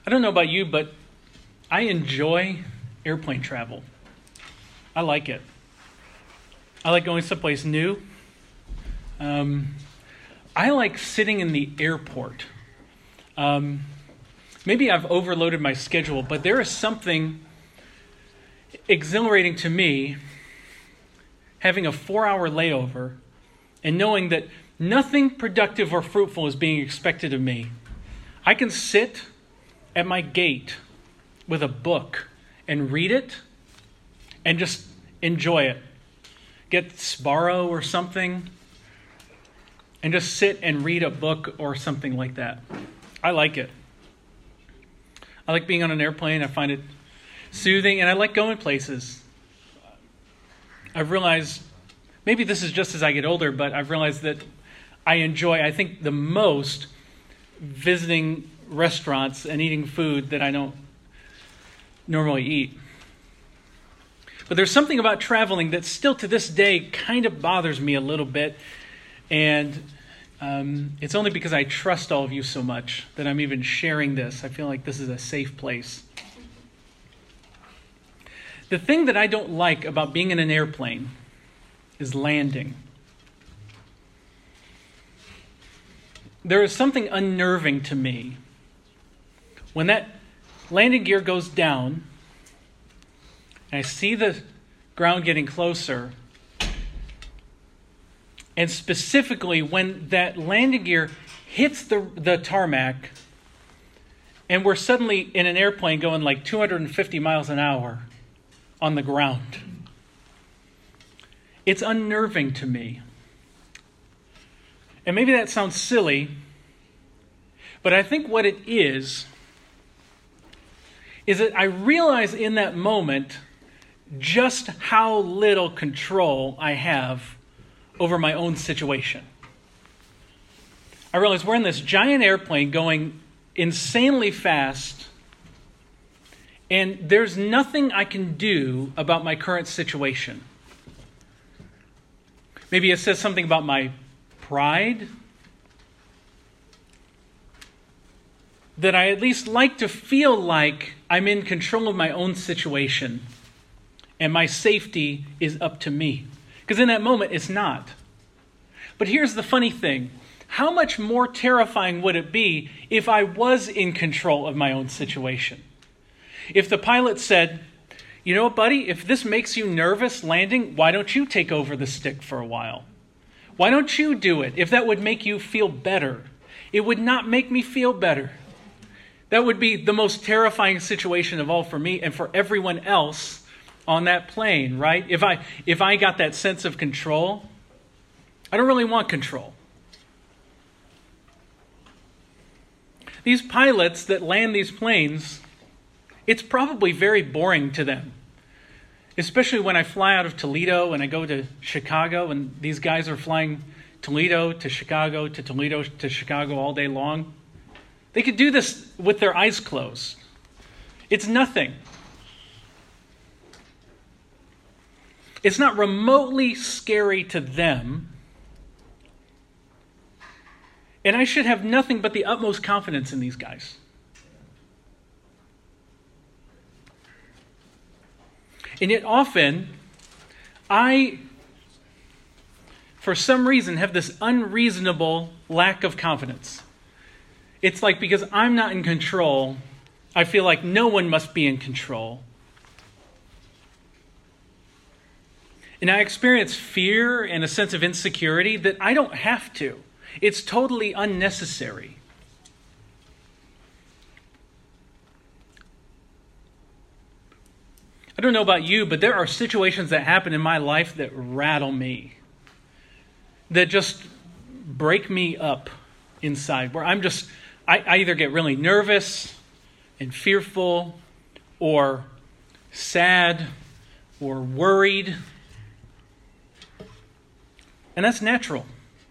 I don't know about you, but I enjoy airplane travel. I like it. I like going someplace new. I like sitting in the airport. Maybe I've overloaded my schedule, but there is something exhilarating to me having a 4-hour layover and knowing that nothing productive or fruitful is being expected of me. I can sit at my gate with a book and read it and just enjoy it. Get Sparrow or something and just sit and read a book or something like that. I like it. I like being on an airplane. I find it soothing, and I like going places. I've realized, maybe this is just as I get older, but I've realized that I think the most, visiting restaurants and eating food that I don't normally eat. But there's something about traveling that still to this day kind of bothers me a little bit. And it's only because I trust all of you so much that I'm even sharing this. I feel like this is a safe place. The thing that I don't like about being in an airplane is landing. There is something unnerving to me when that landing gear goes down and I see the ground getting closer, and specifically when that landing gear hits the tarmac and we're suddenly in an airplane going like 250 miles an hour on the ground. It's unnerving to me. And maybe that sounds silly, but I think what it is that I realize in that moment just how little control I have over my own situation. I realize we're in this giant airplane going insanely fast, and there's nothing I can do about my current situation. Maybe it says something about my pride, that I at least like to feel like I'm in control of my own situation and my safety is up to me. Because in that moment, it's not. But here's the funny thing. How much more terrifying would it be if I was in control of my own situation? If the pilot said, you know what, buddy, if this makes you nervous landing, why don't you take over the stick for a while? Why don't you do it if that would make you feel better? It would not make me feel better. That would be the most terrifying situation of all for me and for everyone else on that plane, right? If I got that sense of control, I don't really want control. These pilots that land these planes, it's probably very boring to them. Especially when I fly out of Toledo and I go to Chicago and these guys are flying Toledo to Chicago to Toledo to Chicago all day long. They could do this with their eyes closed. It's nothing. It's not remotely scary to them. And I should have nothing but the utmost confidence in these guys. And yet often, I, for some reason, have this unreasonable lack of confidence. It's like because I'm not in control, I feel like no one must be in control. And I experience fear and a sense of insecurity that I don't have to. It's totally unnecessary. I don't know about you, but there are situations that happen in my life that rattle me. That just break me up inside. Where I either get really nervous and fearful or sad or worried. And that's natural.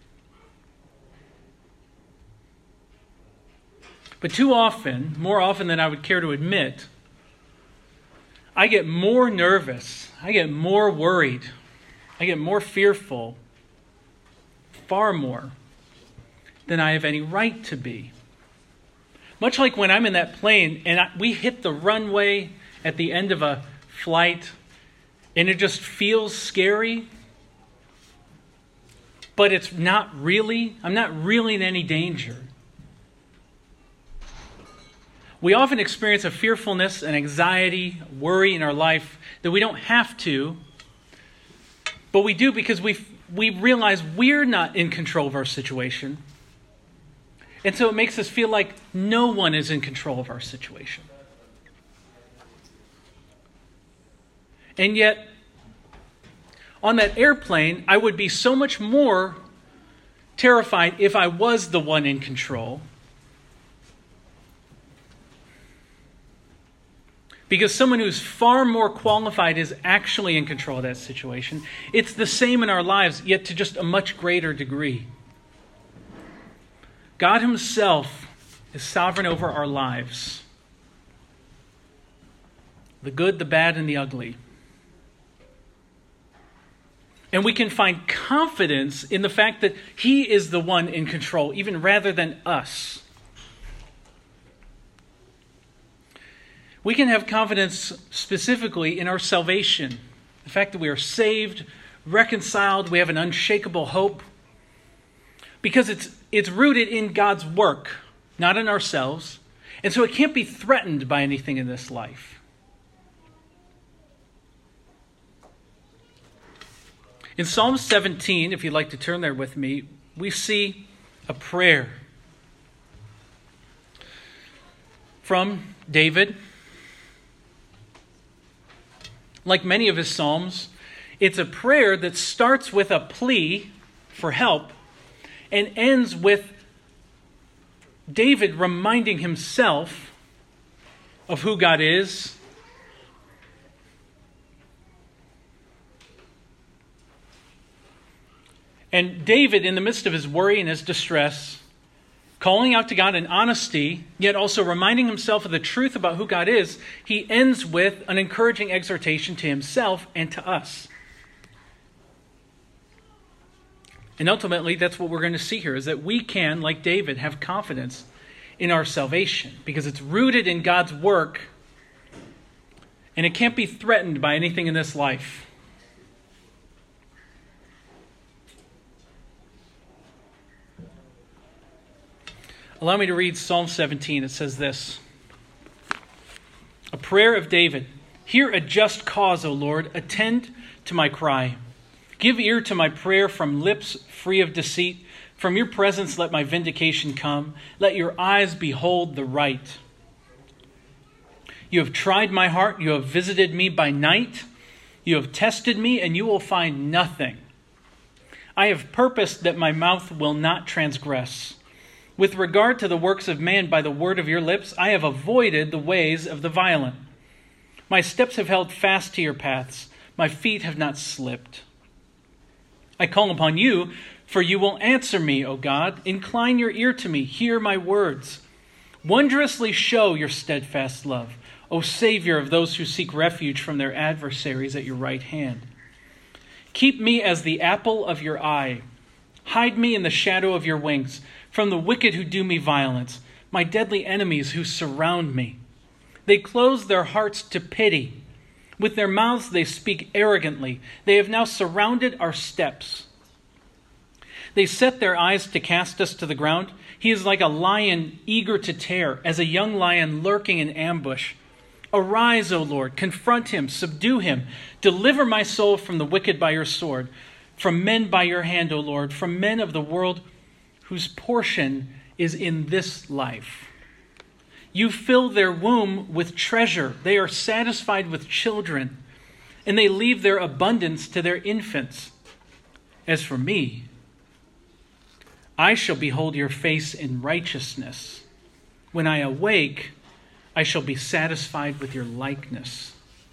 But too often, more often than I would care to admit, I get more nervous, I get more worried, I get more fearful, far more than I have any right to be. Much like when I'm in that plane and we hit the runway at the end of a flight and it just feels scary, but it's not really, I'm not really in any danger. We often experience a fearfulness, an anxiety, worry in our life that we don't have to, but we do because we realize we're not in control of our situation. And so it makes us feel like no one is in control of our situation. And yet, on that airplane, I would be so much more terrified if I was the one in control. Because someone who's far more qualified is actually in control of that situation. It's the same in our lives, yet to just a much greater degree. God himself is sovereign over our lives. The good, the bad, and the ugly. And we can find confidence in the fact that he is the one in control, even rather than us. We can have confidence specifically in our salvation. The fact that we are saved, reconciled, we have an unshakable hope. Because it's rooted in God's work, not in ourselves. And so it can't be threatened by anything in this life. In Psalm 17, if you'd like to turn there with me, we see a prayer from David. Like many of his psalms, it's a prayer that starts with a plea for help and ends with David reminding himself of who God is. And David, in the midst of his worry and his distress, calling out to God in honesty, yet also reminding himself of the truth about who God is, he ends with an encouraging exhortation to himself and to us. And ultimately, that's what we're going to see here, is that we can, like David, have confidence in our salvation because it's rooted in God's work and it can't be threatened by anything in this life. Allow me to read Psalm 17. It says this: a prayer of David. Hear a just cause, O Lord. Attend to my cry. Give ear to my prayer from lips free of deceit. From your presence let my vindication come. Let your eyes behold the right. You have tried my heart. You have visited me by night. You have tested me, and you will find nothing. I have purposed that my mouth will not transgress. With regard to the works of man, by the word of your lips, I have avoided the ways of the violent. My steps have held fast to your paths. My feet have not slipped. I call upon you, for you will answer me, O God. Incline your ear to me. Hear my words. Wondrously show your steadfast love, O Savior of those who seek refuge from their adversaries at your right hand. Keep me as the apple of your eye. Hide me in the shadow of your wings from the wicked who do me violence, my deadly enemies who surround me. They close their hearts to pity. With their mouths they speak arrogantly. They have now surrounded our steps. They set their eyes to cast us to the ground. He is like a lion eager to tear, as a young lion lurking in ambush. Arise, O Lord, confront him, subdue him. Deliver my soul from the wicked by your sword, from men by your hand, O Lord, from men of the world whose portion is in this life. You fill their womb with treasure. They are satisfied with children, and they leave their abundance to their infants. As for me, I shall behold your face in righteousness. When I awake, I shall be satisfied with your likeness.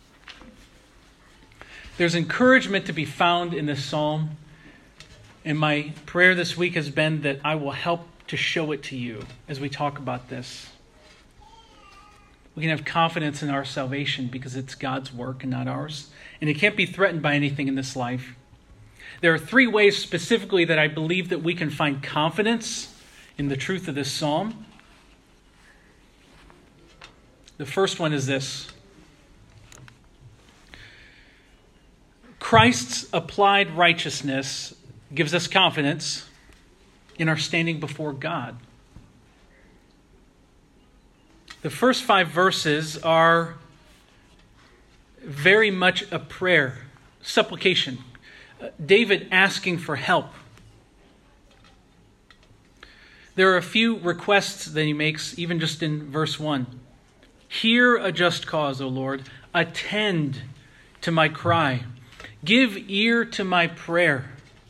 There's encouragement to be found in this psalm, and my prayer this week has been that I will help to show it to you as we talk about this. We can have confidence in our salvation because it's God's work and not ours, and it can't be threatened by anything in this life. There are three ways specifically that I believe that we can find confidence in the truth of this psalm. The first one is this: Christ's applied righteousness gives us confidence in our standing before God. The first 5 verses are very much a prayer, supplication. David asking for help. There are a few requests that he makes, even just in verse 1. Hear a just cause, O Lord. Attend to my cry. Give ear to my prayer.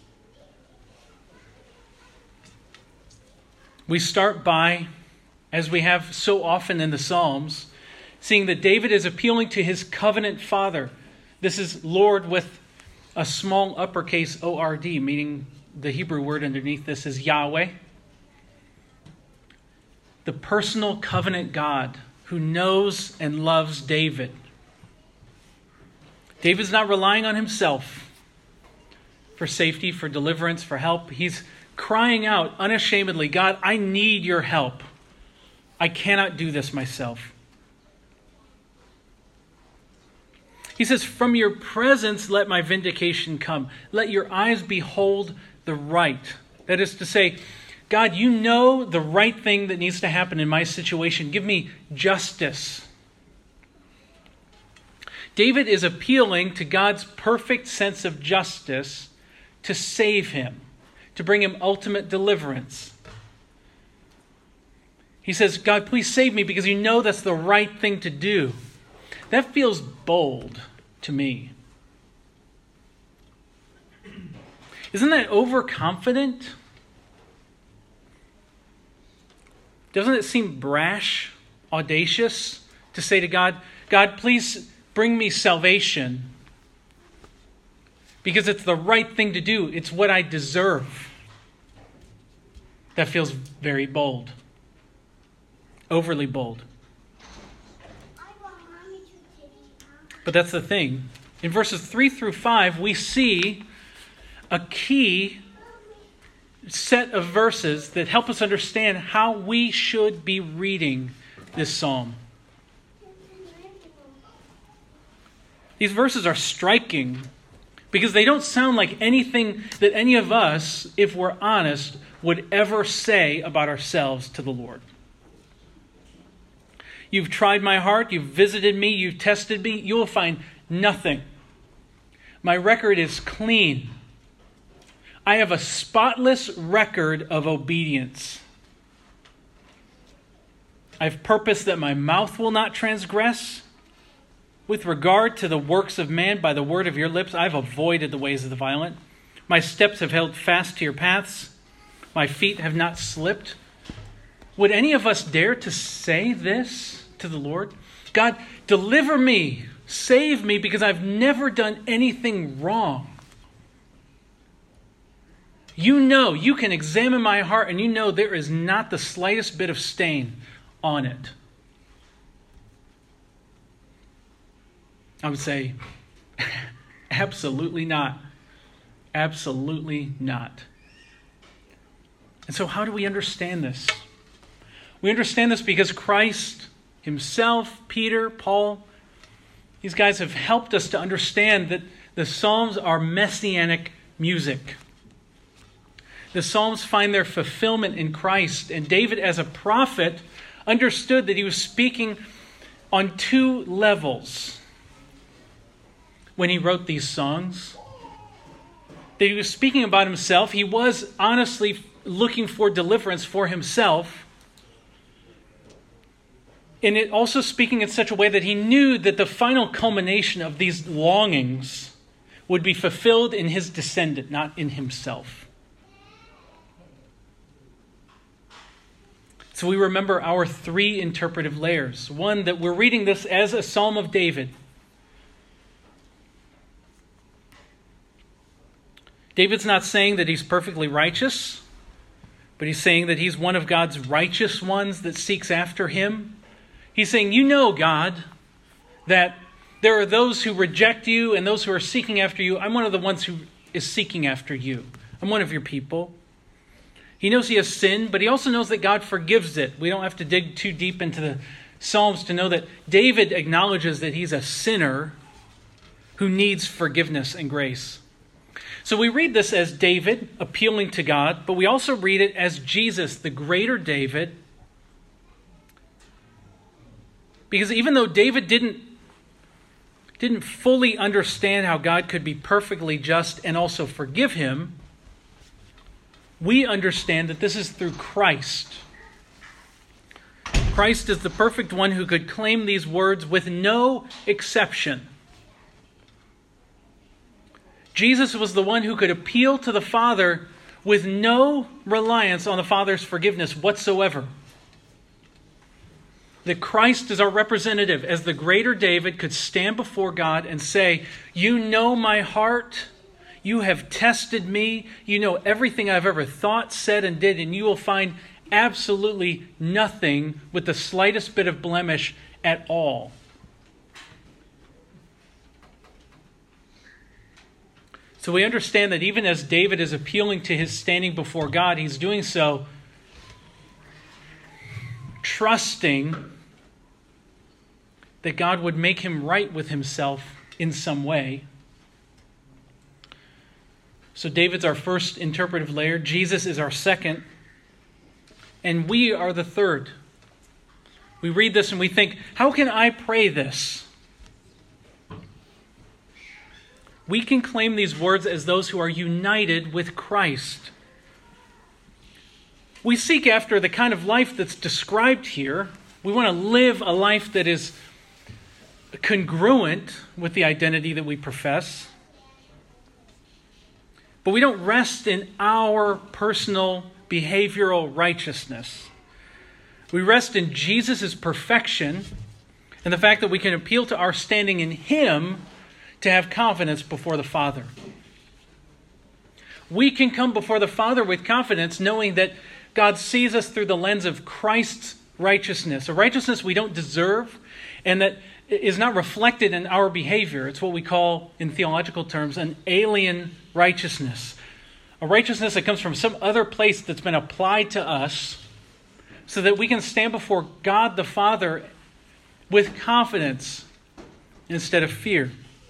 We start by, as we have so often in the Psalms, seeing that David is appealing to his covenant father. This is Lord with a small uppercase O-R-D, meaning the Hebrew word underneath this is Yahweh. The personal covenant God who knows and loves David. David's not relying on himself for safety, for deliverance, for help. He's crying out unashamedly, God, I need your help. I cannot do this myself. He says, from your presence let my vindication come. Let your eyes behold the right. That is to say, God, you know the right thing that needs to happen in my situation. Give me justice. David is appealing to God's perfect sense of justice to save him, to bring him ultimate deliverance. He says, God, please save me because you know that's the right thing to do. That feels bold to me. Isn't that overconfident? Doesn't it seem brash, audacious to say to God, God, please bring me salvation because it's the right thing to do. It's what I deserve. That feels very bold. Overly bold. But that's the thing. In verses 3 through 5, we see a key set of verses that help us understand how we should be reading this psalm. These verses are striking because they don't sound like anything that any of us, if we're honest, would ever say about ourselves to the Lord. You've tried my heart, you've visited me, you've tested me, you will find nothing. My record is clean. I have a spotless record of obedience. I've purposed that my mouth will not transgress. With regard to the works of man, by the word of your lips, I've avoided the ways of the violent. My steps have held fast to your paths. My feet have not slipped. Would any of us dare to say this to the Lord? God, deliver me, save me, because I've never done anything wrong. You know, you can examine my heart and you know there is not the slightest bit of stain on it. I would say, absolutely not. Absolutely not. And so how do we understand this? We understand this because Christ himself, Peter, Paul, these guys have helped us to understand that the Psalms are messianic music. The Psalms find their fulfillment in Christ. And David, as a prophet, understood that he was speaking on 2 levels when he wrote these songs. That he was speaking about himself. He was honestly looking for deliverance for himself. And it also speaking in such a way that he knew that the final culmination of these longings would be fulfilled in his descendant, not in himself. So we remember our 3 interpretive layers. One, that we're reading this as a Psalm of David. David's not saying that he's perfectly righteous, but he's saying that he's one of God's righteous ones that seeks after him. He's saying, you know, God, that there are those who reject you and those who are seeking after you. I'm one of the ones who is seeking after you. I'm one of your people. He knows he has sinned, but he also knows that God forgives it. We don't have to dig too deep into Psalms to know that David acknowledges that he's a sinner who needs forgiveness and grace. So we read this as David appealing to God, but we also read it as Jesus, the greater David. Because even though David didn't fully understand how God could be perfectly just and also forgive him, we understand that this is through Christ. Christ is the perfect one who could claim these words with no exception. Jesus was the one who could appeal to the Father with no reliance on the Father's forgiveness whatsoever. That Christ is our representative, as the greater David could stand before God and say, "You know my heart. You have tested me. You know everything I've ever thought, said, and did, and you will find absolutely nothing with the slightest bit of blemish at all." So we understand that even as David is appealing to his standing before God, he's doing so trusting that God would make him right with himself in some way. So David's our first interpretive layer. Jesus is our second. And we are the third. We read this and we think, how can I pray this? We can claim these words as those who are united with Christ. We seek after the kind of life that's described here. We want to live a life that is congruent with the identity that we profess. But we don't rest in our personal behavioral righteousness. We rest in Jesus' perfection and the fact that we can appeal to our standing in Him to have confidence before the Father. We can come before the Father with confidence knowing that God sees us through the lens of Christ's righteousness, a righteousness we don't deserve and that is not reflected in our behavior. It's what we call, in theological terms, an alien righteousness. A righteousness that comes from some other place that's been applied to us so that we can stand before God the Father with confidence instead of fear.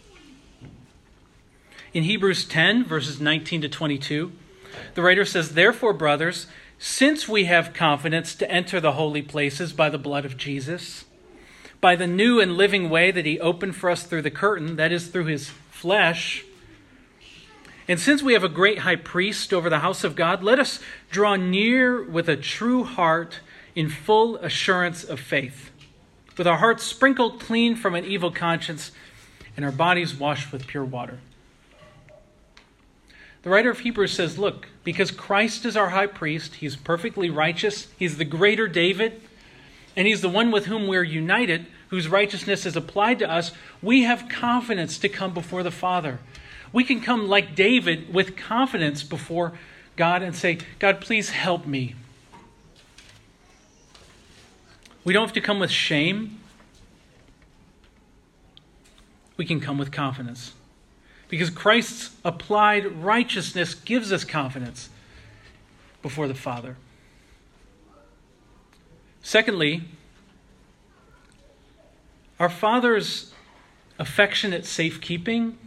In Hebrews 10, verses 19 to 22, the writer says, "Therefore, brothers, since we have confidence to enter the holy places by the blood of Jesus, by the new and living way that He opened for us through the curtain, that is, through His flesh, and since we have a great high priest over the house of God, let us draw near with a true heart in full assurance of faith, with our hearts sprinkled clean from an evil conscience and our bodies washed with pure water." The writer of Hebrews says, look, because Christ is our high priest, He's perfectly righteous, He's the greater David, and He's the one with whom we're united, whose righteousness is applied to us, we have confidence to come before the Father. We can come like David with confidence before God and say, God, please help me. We don't have to come with shame. We can come with confidence. Because Christ's applied righteousness gives us confidence before the Father. Secondly, our Father's affectionate safekeeping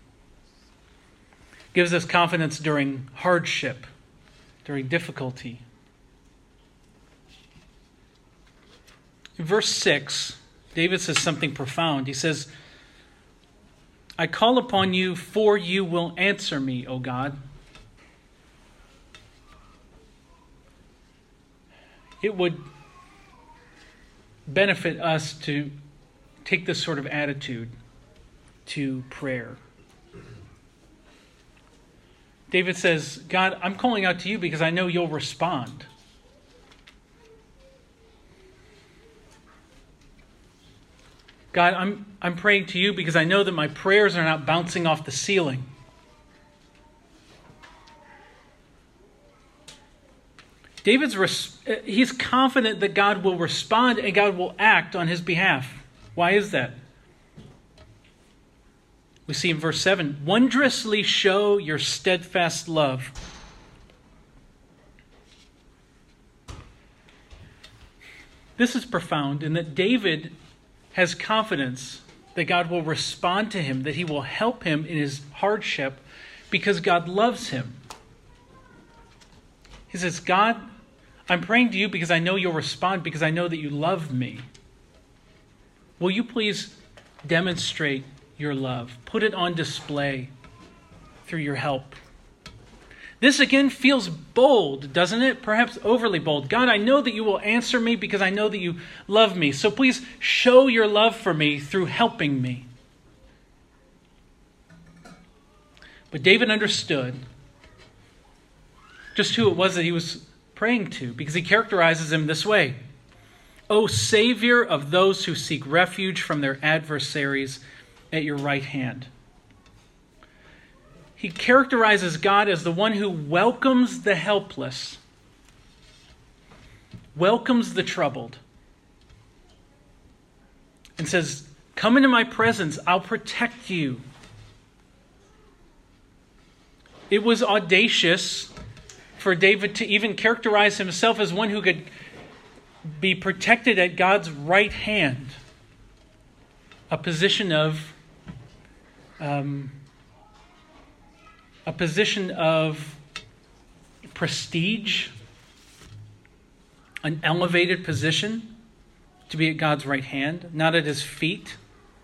gives us confidence during hardship, during difficulty. In verse 6, David says something profound. He says, I call upon you, for you will answer me, O God. It would benefit us to take this sort of attitude to prayer. David says, God, I'm calling out to you because I know you'll respond. God, I'm praying to you because I know that my prayers are not bouncing off the ceiling. He's confident that God will respond and God will act on his behalf. Why is that? We see in verse 7, wondrously show your steadfast love. This is profound in that David has confidence that God will respond to him, that he will help him in his hardship because God loves him. He says, God, I'm praying to you because I know you'll respond, because I know that you love me. Will you please demonstrate your love? Put it on display through your help. This again feels bold, doesn't it? Perhaps overly bold. God, I know that you will answer me because I know that you love me. So please show your love for me through helping me. But David understood just who it was that he was praying to, because he characterizes him this way. O Savior of those who seek refuge from their adversaries at your right hand. He characterizes God as the one who welcomes the helpless, welcomes the troubled, and says, come into my presence, I'll protect you. It was audacious for David to even characterize himself as one who could be protected at God's right hand, a position of prestige, an elevated position to be at God's right hand, not at his feet.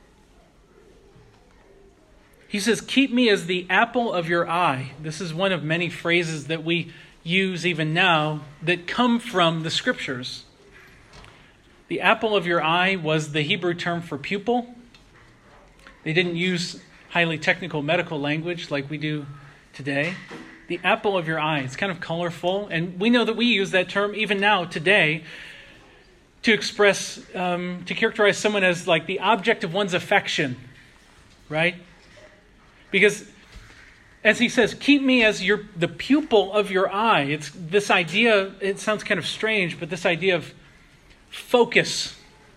He says, keep me as the apple of your eye. This is one of many phrases that we use even now that come from the scriptures. The apple of your eye was the Hebrew term for pupil. They didn't use highly technical medical language like we do today. The apple of your eye. It's kind of colorful. And we know that we use that term even now today to express, to characterize someone as like the object of one's affection. Right? Because as he says, keep me as the pupil of your eye. It's this idea, it sounds kind of strange, but this idea of focus.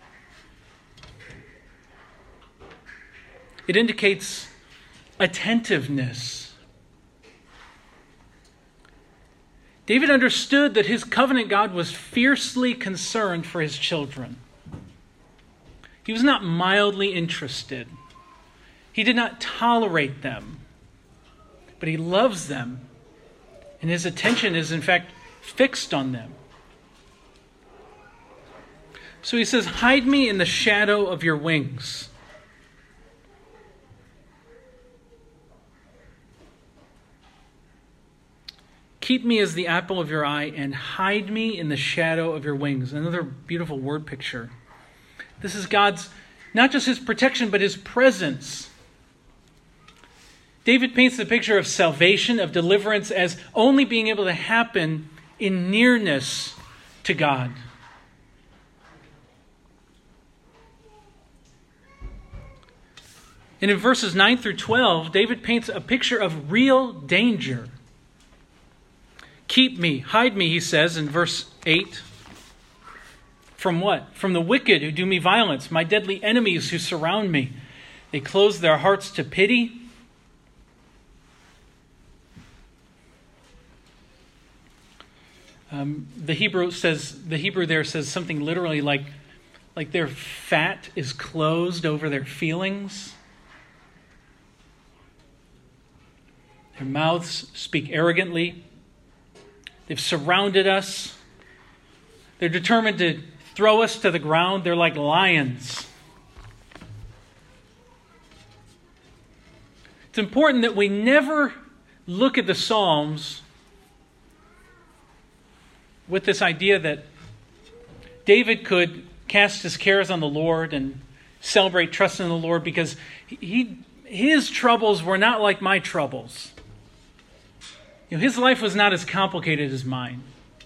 It indicates attentiveness. David understood that his covenant God was fiercely concerned for his children. He was not mildly interested. He did not tolerate them, but he loves them, and his attention is in fact fixed on them. So he says, hide me in the shadow of your wings. Keep me as the apple of your eye and hide me in the shadow of your wings. Another beautiful word picture. This is God's, not just his protection, but his presence. David paints the picture of salvation, of deliverance, as only being able to happen in nearness to God. And in verses 9 through 12, David paints a picture of real danger. Keep me, hide me, he says in verse 8. From what? From the wicked who do me violence, my deadly enemies who surround me. They close their hearts to pity. The Hebrew there says something literally like their fat is closed over their feelings. Their mouths speak arrogantly. They've surrounded us. They're determined to throw us to the ground. They're like lions. It's important that we never look at the Psalms with this idea that David could cast his cares on the Lord and celebrate trust in the Lord because his troubles were not like my troubles. His life was not as complicated as mine.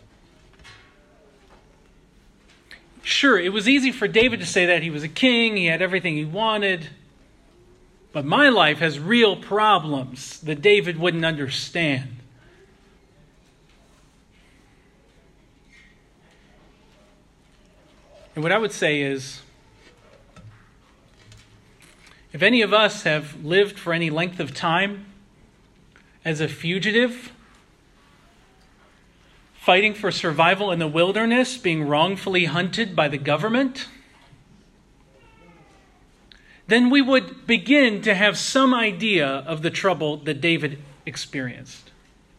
Sure, it was easy for David to say that. He was a king, he had everything he wanted. But my life has real problems that David wouldn't understand. And what I would say is, if any of us have lived for any length of time as a fugitive fighting for survival in the wilderness, being wrongfully hunted by the government, then we would begin to have some idea of the trouble that David experienced.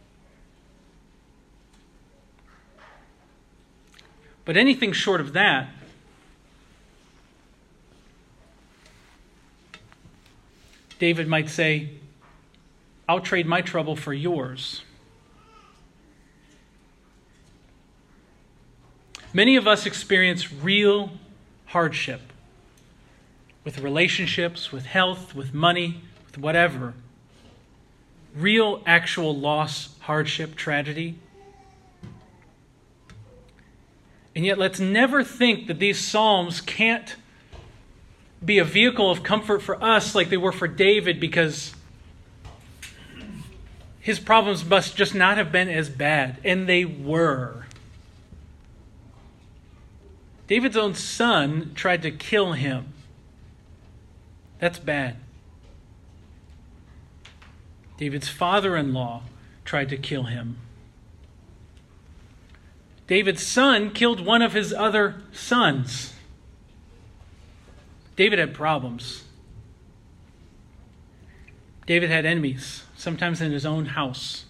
But anything short of that David might say, I'll trade my trouble for yours. Many of us experience real hardship with relationships, with health, with money, with whatever. Real, actual loss, hardship, tragedy. And yet let's never think that these Psalms can't be a vehicle of comfort for us like they were for David, because his problems must just not have been as bad. And they were. David's own son tried to kill him. That's bad. David's father-in-law tried to kill him. David's son killed one of his other sons. David had problems. David had enemies, sometimes in his own house.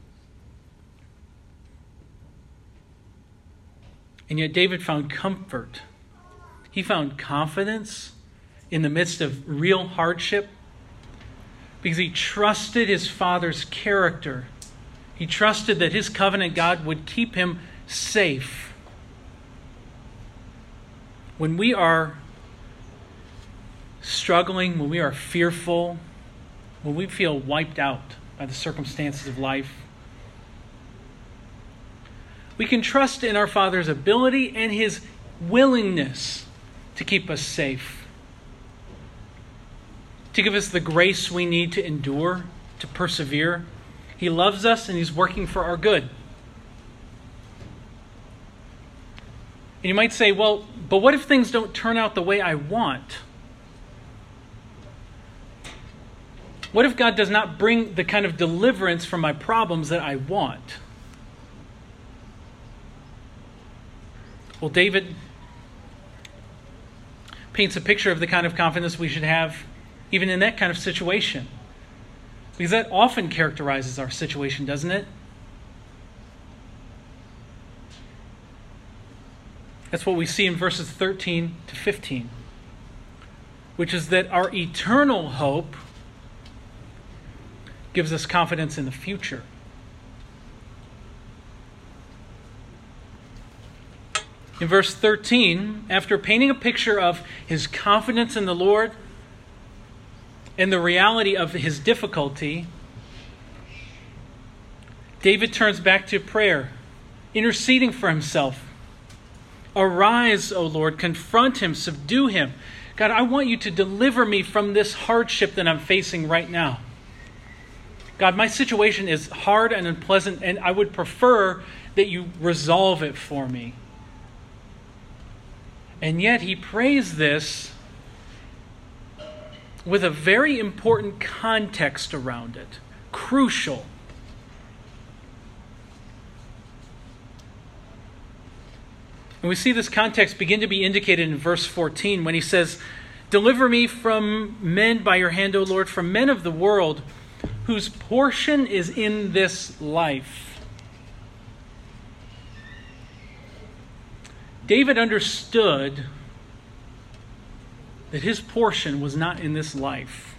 And yet David found comfort. He found confidence in the midst of real hardship because he trusted his father's character. He trusted that his covenant God would keep him safe. When we are struggling, when we are fearful, when we feel wiped out by the circumstances of life, we can trust in our Father's ability and His willingness to keep us safe, to give us the grace we need to endure, to persevere. He loves us and He's working for our good. And you might say, well, but what if things don't turn out the way I want? What if God does not bring the kind of deliverance from my problems that I want? Well, David paints a picture of the kind of confidence we should have even in that kind of situation. Because that often characterizes our situation, doesn't it? That's what we see in verses 13 to 15, which is that our eternal hope gives us confidence in the future. In verse 13, after painting a picture of his confidence in the Lord and the reality of his difficulty, David turns back to prayer, interceding for himself. Arise, O Lord, confront him, subdue him. God, I want you to deliver me from this hardship that I'm facing right now. God, my situation is hard and unpleasant, and I would prefer that you resolve it for me. And yet he prays this with a very important context around it. Crucial. And we see this context begin to be indicated in verse 14 when he says, deliver me from men by your hand, O Lord, from men of the world, whose portion is in this life. David understood that his portion was not in this life.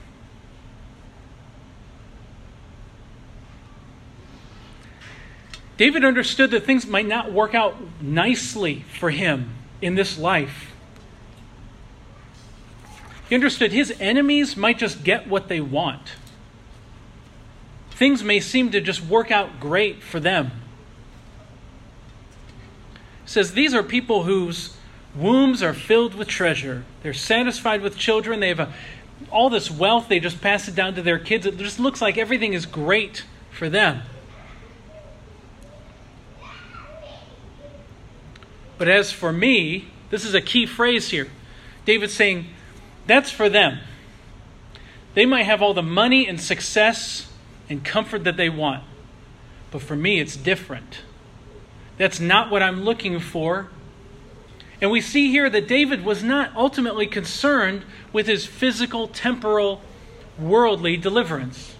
David understood that things might not work out nicely for him in this life. He understood his enemies might just get what they want. Things may seem to just work out great for them. It says these are people whose wombs are filled with treasure. They're satisfied with children. They have all this wealth. They just pass it down to their kids. It just looks like everything is great for them. But as for me, this is a key phrase here. David's saying, that's for them. They might have all the money and success and comfort that they want. But for me, it's different. That's not what I'm looking for. And we see here that David was not ultimately concerned with his physical, temporal, worldly deliverance.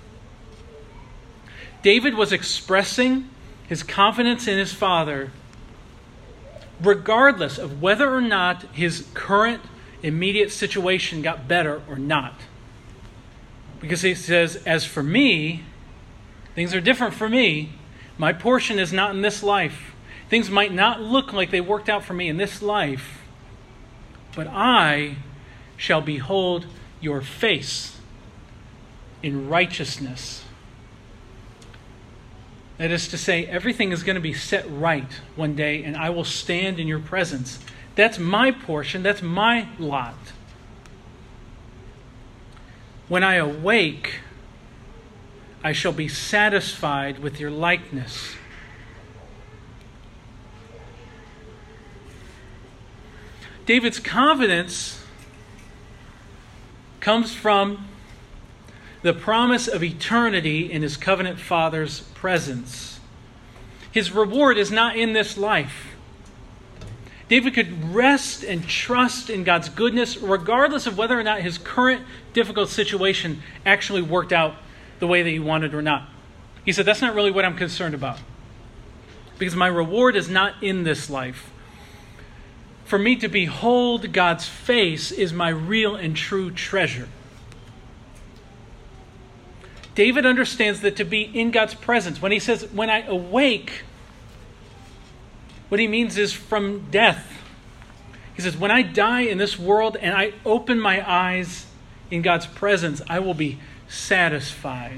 David was expressing his confidence in his Father, regardless of whether or not his current immediate situation got better or not. Because he says, as for me, things are different for me. My portion is not in this life. Things might not look like they worked out for me in this life, but I shall behold your face in righteousness. That is to say, everything is going to be set right one day, and I will stand in your presence. That's my portion. That's my lot. When I awake, I shall be satisfied with your likeness. David's confidence comes from the promise of eternity in his covenant Father's presence. His reward is not in this life. David could rest and trust in God's goodness regardless of whether or not his current difficult situation actually worked out the way that he wanted or not. He said, that's not really what I'm concerned about, because my reward is not in this life. For me to behold God's face is my real and true treasure. David understands that to be in God's presence, when he says, when I awake, what he means is from death. He says, when I die in this world and I open my eyes in God's presence, I will be satisfied.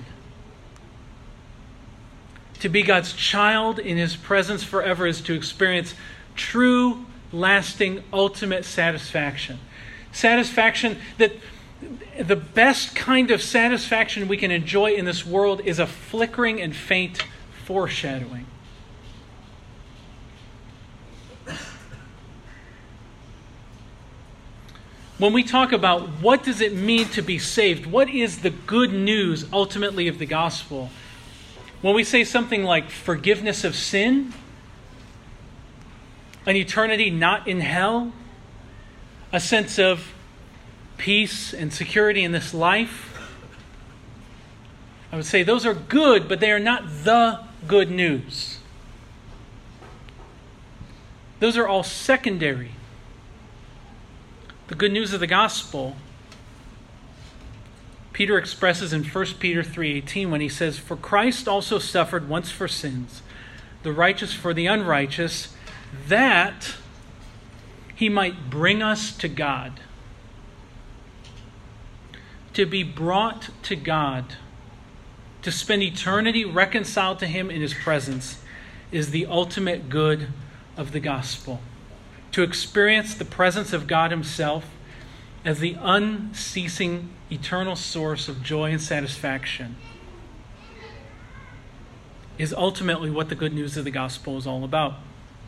To be God's child in his presence forever is to experience true, lasting, ultimate satisfaction. Satisfaction that the best kind of satisfaction we can enjoy in this world is a flickering and faint foreshadowing. When we talk about what does it mean to be saved, what is the good news ultimately of the gospel? When we say something like forgiveness of sin, an eternity not in hell, a sense of peace and security in this life, I would say those are good, but they are not the good news. Those are all secondary. The good news of the gospel, Peter expresses in 1 Peter 3:18 when he says, "For Christ also suffered once for sins, the righteous for the unrighteous, that he might bring us to God." To be brought to God, to spend eternity reconciled to him in his presence, is the ultimate good of the gospel. To experience the presence of God himself as the unceasing, eternal source of joy and satisfaction is ultimately what the good news of the gospel is all about.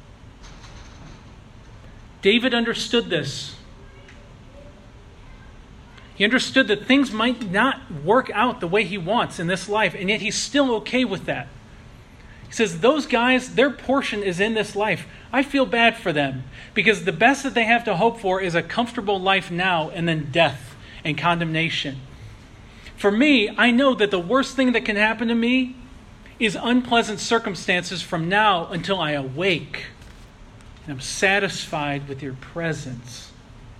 David understood this. He understood that things might not work out the way he wants in this life, and yet he's still okay with that. He says, those guys, their portion is in this life. I feel bad for them because the best that they have to hope for is a comfortable life now and then death and condemnation. For me, I know that the worst thing that can happen to me is unpleasant circumstances from now until I awake and I'm satisfied with your presence.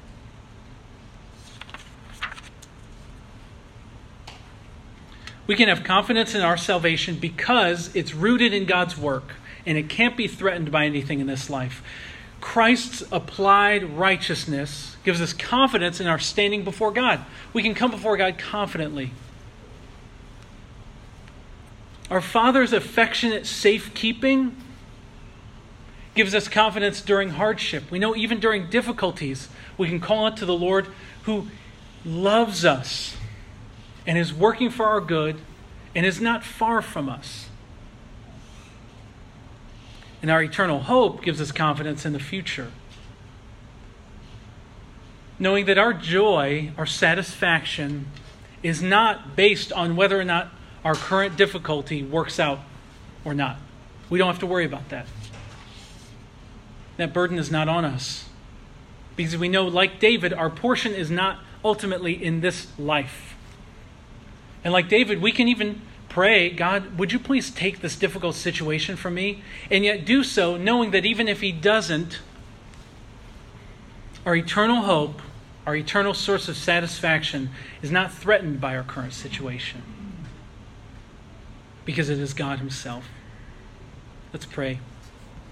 We can have confidence in our salvation because it's rooted in God's work and it can't be threatened by anything in this life. Christ's applied righteousness gives us confidence in our standing before God. We can come before God confidently. Our Father's affectionate safekeeping gives us confidence during hardship. We know even during difficulties, we can call out to the Lord who loves us and is working for our good and is not far from us. And our eternal hope gives us confidence in the future, knowing that our joy, our satisfaction, is not based on whether or not our current difficulty works out or not. We don't have to worry about that. that burden is not on us. Because we know, like David, our portion is not ultimately in this life. And like David, we can even pray, God, would you please take this difficult situation from me? And yet do so knowing that even if he doesn't, our eternal hope, our eternal source of satisfaction is not threatened by our current situation. Because it is God himself. Let's pray.